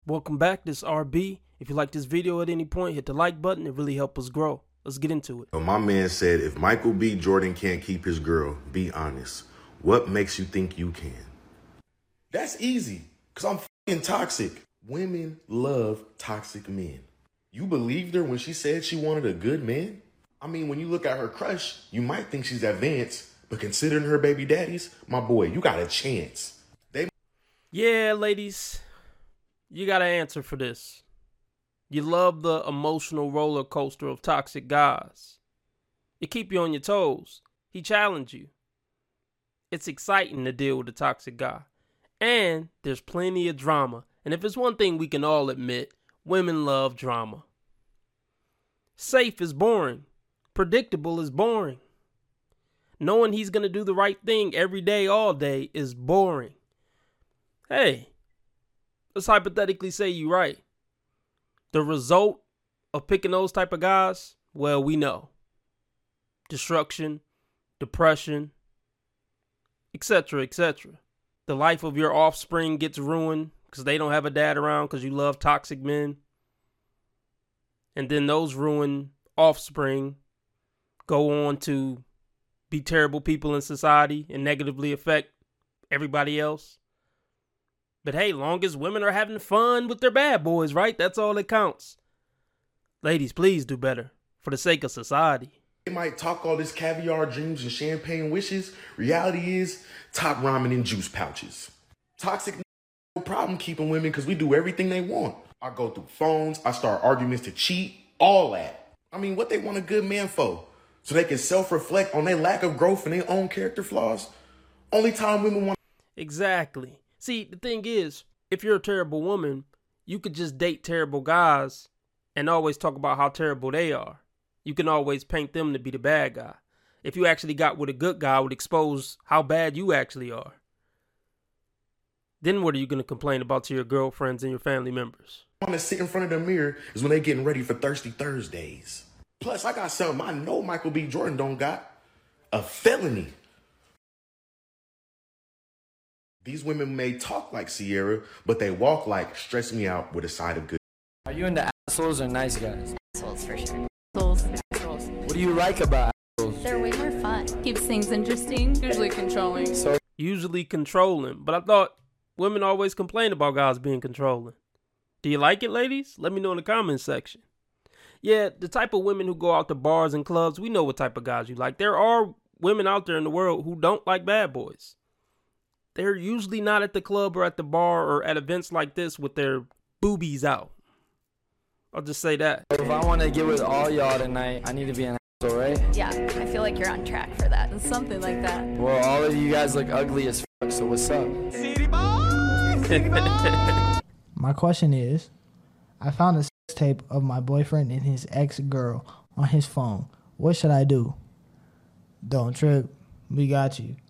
Welcome back, this is RB. If you like this video at any point, hit the like button. It really helps us grow. Let's get into it. My man said, if Michael B. Jordan can't keep his girl, be honest. What makes you think you can? That's easy, because I'm f***ing toxic. Women love toxic men. You believed her when she said she wanted a good man? I mean, when you look at her crush, you might think she's advanced, but considering her baby daddies, my boy, you got a chance. Yeah, ladies, you got to answer for this. You love the emotional roller coaster of toxic guys. It keep you on your toes. He challenged you. It's exciting to deal with a toxic guy. And there's plenty of drama. And if it's one thing we can all admit, women love drama. Safe is boring. Predictable is boring. Knowing he's going to do the right thing every day, all day is boring. Hey, let's hypothetically say you're right. The result of picking those type of guys, well, we know. Destruction, depression, etc., etc. The life of your offspring gets ruined because they don't have a dad around because you love toxic men. And then those ruined offspring go on to be terrible people in society and negatively affect everybody else. But hey, long as women are having fun with their bad boys, right? That's all that counts. Ladies, please do better for the sake of society. They might talk all this caviar dreams and champagne wishes. Reality is top ramen and juice pouches. Toxic no problem keeping women because we do everything they want. I go through phones. I start arguments to cheat. All that. I mean, what they want a good man for? So they can self-reflect on their lack of growth and their own character flaws? Only time women want... Exactly. See, the thing is, if you're a terrible woman, you could just date terrible guys and always talk about how terrible they are. You can always paint them to be the bad guy. If you actually got with a good guy, it would expose how bad you actually are. Then what are you going to complain about to your girlfriends and your family members? Want to sit in front of the mirror is when they getting ready for Thirsty Thursdays. Plus, I got something I know Michael B. Jordan don't got. A felony. These women may talk like Sierra, but they walk like stress me out with a side of good. Are you into assholes or nice guys? Assholes for sure. Assholes. What do you like about assholes? They're way more fun. Keeps things interesting. Usually controlling. Usually controlling. But I thought women always complain about guys being controlling. Do you like it, ladies? Let me know in the comments section. Yeah, the type of women who go out to bars and clubs, we know what type of guys you like. There are women out there in the world who don't like bad boys. They're usually not at the club or at the bar or at events like this with their boobies out. I'll just say that. If I want to get with all y'all tonight, I need to be an asshole, right? Yeah, I feel like you're on track for that. Something like that. Well, all of you guys look ugly as fuck, so what's up? City boy! My question is, I found a sex tape of my boyfriend and his ex-girl on his phone. What should I do? Don't trip. We got you.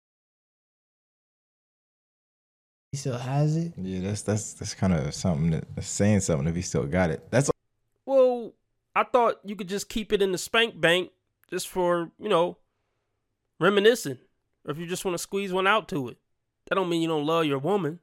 He still has it? Yeah, that's kind of something that's saying something if he still got it. That's Well, I thought you could just keep it in the spank bank just for, reminiscing. Or if you just want to squeeze one out to it. That don't mean you don't love your woman.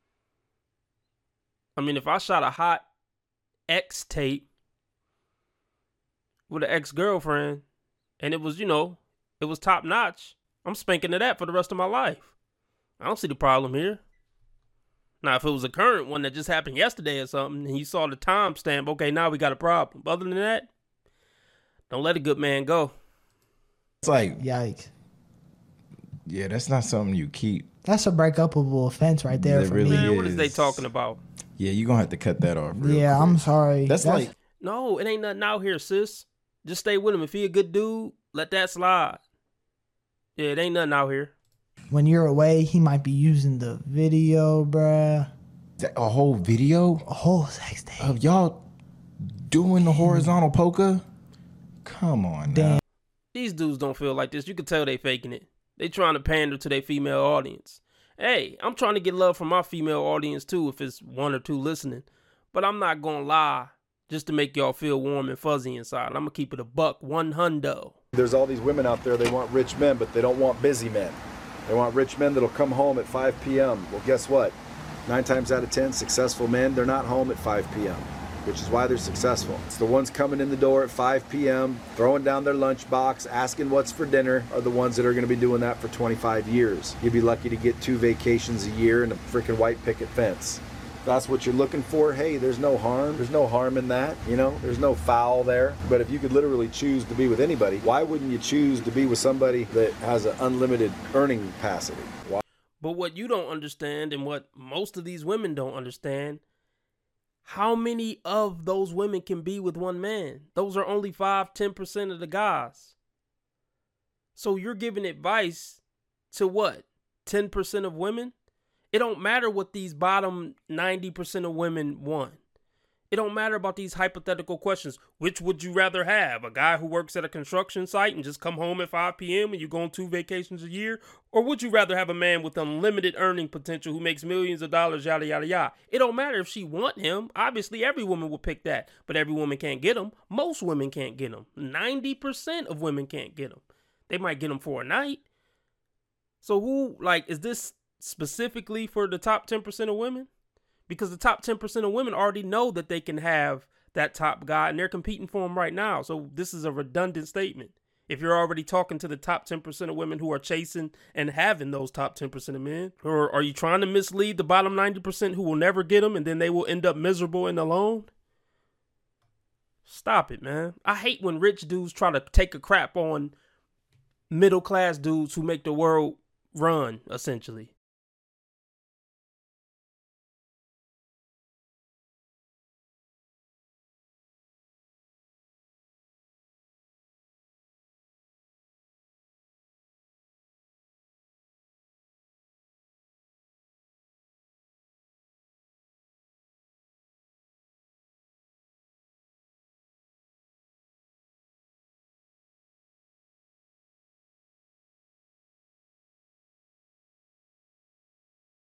I mean, if I shot a hot ex tape with an ex-girlfriend and it was, it was top notch, I'm spanking to that for the rest of my life. I don't see the problem here. Now, if it was a current one that just happened yesterday or something, and you saw the timestamp, okay, now we got a problem. But other than that, don't let a good man go. It's like, Yikes. yeah, that's not something you keep. That's a breakupable offense right there It for really me. Man, what is they is. talking about? Yeah, you're going to have to cut that off. real Yeah, quick. I'm sorry. That's like, No, it ain't nothing out here, sis. Just stay with him. If he a good dude, let that slide. Yeah, it ain't nothing out here. when you're away, he might be using the video, bruh. a whole video A whole sex tape. of y'all doing the horizontal poker? Come on now. Damn. These dudes don't feel like this. You can tell they faking it. They trying to pander to their female audience. Hey, I'm trying to get love from my female audience too if it's one or two listening. But I'm not going to lie just to make y'all feel warm and fuzzy inside. I'm going to keep it a buck, 100. There's all these women out there, they want rich men, but they don't want busy men. They want rich men that'll come home at 5 p.m. Well, guess what? 9 times out of 10, successful men, they're not home at 5 p.m., which is why they're successful. It's the ones coming in the door at 5 p.m., throwing down their lunchbox, asking what's for dinner, are the ones that are going to be doing that for 25 years. You'd be lucky to get 2 vacations a year and a freaking white picket fence. If that's what you're looking for, hey, there's no harm. There's no harm in that, you know? There's no foul there. But if you could literally choose to be with anybody, why wouldn't you choose to be with somebody that has an unlimited earning capacity? Why? But what you don't understand, and what most of these women don't understand, how many of those women can be with one man? Those are only 5-10% of the guys. So you're giving advice to what? 10% of women? It don't matter what these bottom 90% of women want. It don't matter about these hypothetical questions. Which would you rather have? A guy who works at a construction site and just come home at 5 p.m. and you go on 2 vacations a year? Or would you rather have a man with unlimited earning potential who makes millions of dollars, yada, yada, yada? It don't matter if she want him. Obviously, every woman will pick that. But every woman can't get him. Most women can't get him. 90% of women can't get him. They might get him for a night. So who, like, is this specifically for the top 10% of women? Because the top 10% of women already know that they can have that top guy and they're competing for him right now. So this is a redundant statement. If you're already talking to the top 10% of women who are chasing and having those top 10% of men, or are you trying to mislead the bottom 90% who will never get them and then they will end up miserable and alone? Stop it, man. I hate when rich dudes try to take a crap on middle class dudes who make the world run, essentially.